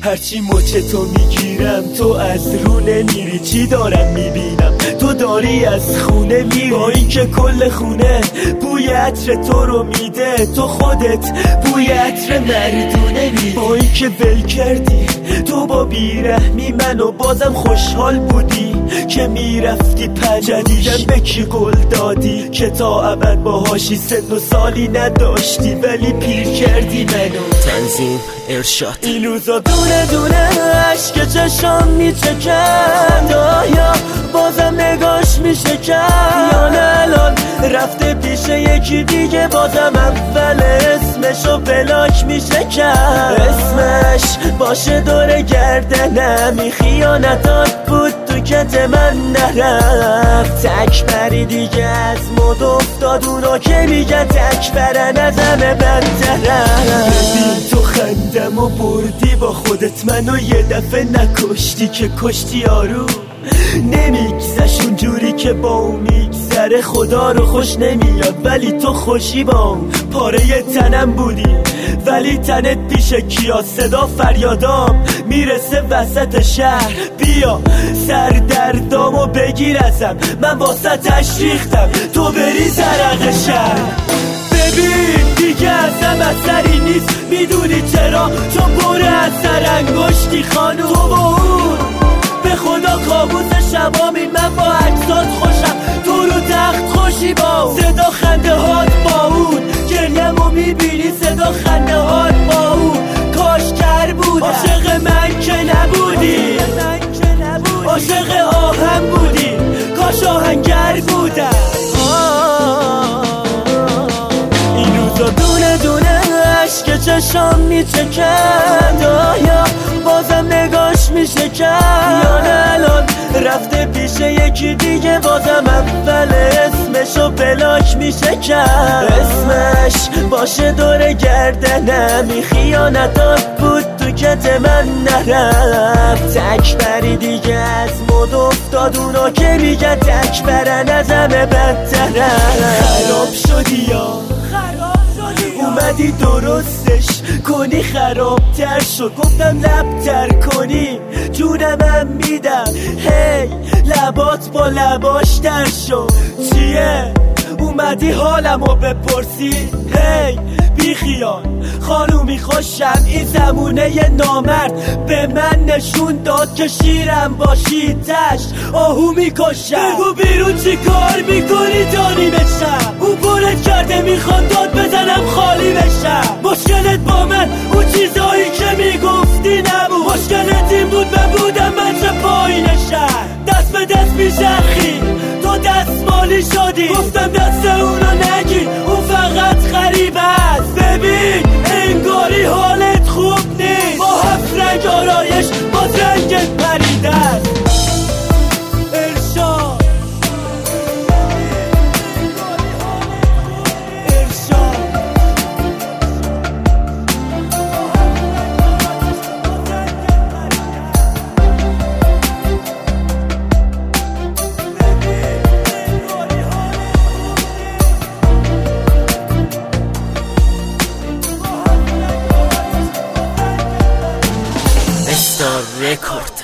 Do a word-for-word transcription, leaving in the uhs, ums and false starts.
هرچی مچتو میگیرم تو از رو نمیری. چی دارم میبینم تو داری از خونه میری، با این که کل خونه بوی عطر تو رو میده، تو خودت بوی عطر مردونه میدی. با این که ول کردی تو با بیرحمی منو، بازم خوشحال بودی که میرفتی پنجدیدم به کی قول دادی که تا ابد باهاشی، سن و سالی نداشتی ولی پیر کردی منو. تنظیم ارشاد. این روزا دونه دونه عشق چشام میچکند، آیا بازم نگاش میشکند یا نه الان رفته پیش یکی دیگه، بازم اول اسمشو بلاک میشکند. اسمش باشه دور گردنم، خیانتات بود تو کت من نرفت. تک بری دیگه از مد افتاد، اونا که میگن تک برن از همه بدترن. ببین تو خندم و بردی با خودت منو، یه دفعه نکشتی که کشتی یارو. نمیگذش اونجوری که با اون میگذره، خدا رو خوش نمیاد ولی تو خوشی با اون. پاره تنم بودی ولی تنت پیش کیا، صدا فریادام میرسه وسط شهر. بیا سردردامو بگیر ازم، من واسه تشریختم تو بری زرق شهر. ببین دیگه ازم اثری نیست، میدونی چرا؟ چون بره از سر انگشتی خانوم. تو با اون به خدا کابوس شبامی، من با عکسات خوشم تو رو تخت خوشی با اون. صدا خنده هات با اون، گریه‌مو میبینی صدا خنده هات با اون. کاش کر بودم عاشق من که نبودی، عاشق آهن بودی کاش آهنگر بودم. این روزا دونه دونه عشق چشام میچکند، آیا بازم نگاش میشکند یا نه الان رفته پیش یکی دیگه، بازم اول اسمشو بلاک میشکند. اسمش باشه دور گردنم، خیانتات بود تو کت من نرفت. تک بری دیگه از مد افتاد، اونا که میگن تک برن از همه بدترن. خراب شدی یا اومدی درستش کنی، خرابتر شد گفتم لبتر کنی جونمم میدم. هی لبات با لباش تر شد چیه؟ اومدی حالمو بپرسی؟ هی بی خیال خانومی خوشم، این زمونه نامرد به من نشون داد که شیرم باشی تش آهو میکشم. بگو بیرون چی کار میکنی جانی بشم؟ اون پرت کرده میخواد داد بزنم خالی بشم. مشکلت با من اون چیزایی که میگفتی نبود، مشکلت این بود من بودم من چه پایینشم. دست به دست میچرخی تو دستمالی شدی، گفتم دست اونو نگیر اون فقط غریب است. ببین انگاری حالت خوب نیست، با هفت رنگ آرایش با رنگت پریده است. ارشاد ارشاد استار رکورد.